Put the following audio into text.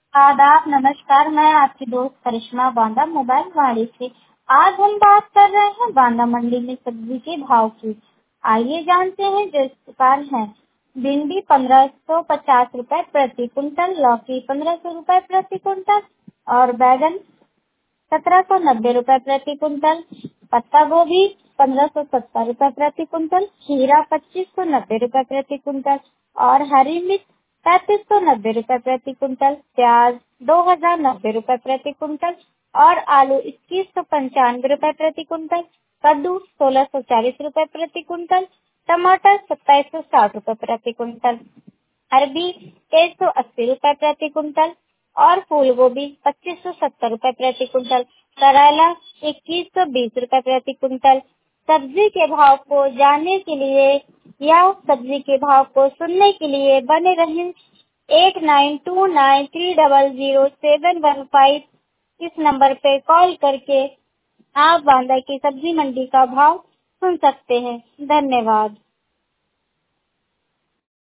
आदाब, नमस्कार। मैं आपकी दोस्त करिश्मा बांदा मोबाइल वाड़ी से। आज हम बात कर रहे हैं बांदा मंडी में सब्जी के भाव की। आइए जानते हैं जो इस प्रकार है। भिंडी 1550 रुपए प्रति कुंटल, लौकी 1500 रुपए प्रति कुंटल और बैगन 1790 रुपए प्रति कुंटल, पत्ता गोभी 1570 रुपए प्रति कुंटल, खीरा 2590 रुपए प्रति कुंटल और हरी मिर्च 3590 रुपए प्रति कुंटल, प्याज 2090 रुपए प्रति कुंटल और आलू 2195 रुपए प्रति कुंटल, कद्दू 1640 रुपए प्रति कुंटल, टमाटर 2760 रुपए प्रति कुंटल, अरबी 180 रुपए प्रति कुंटल और फूल गोभी 2570 रुपए प्रति कुंटल, करेला 2120 रुपए प्रति कुंटल। सब्जी के भाव को जानने के लिए या सब्जी के भाव को सुनने के लिए बने रहें 8929300715 इस नंबर पे कॉल करके आप बांदा की सब्जी मंडी का भाव सुन सकते हैं। धन्यवाद।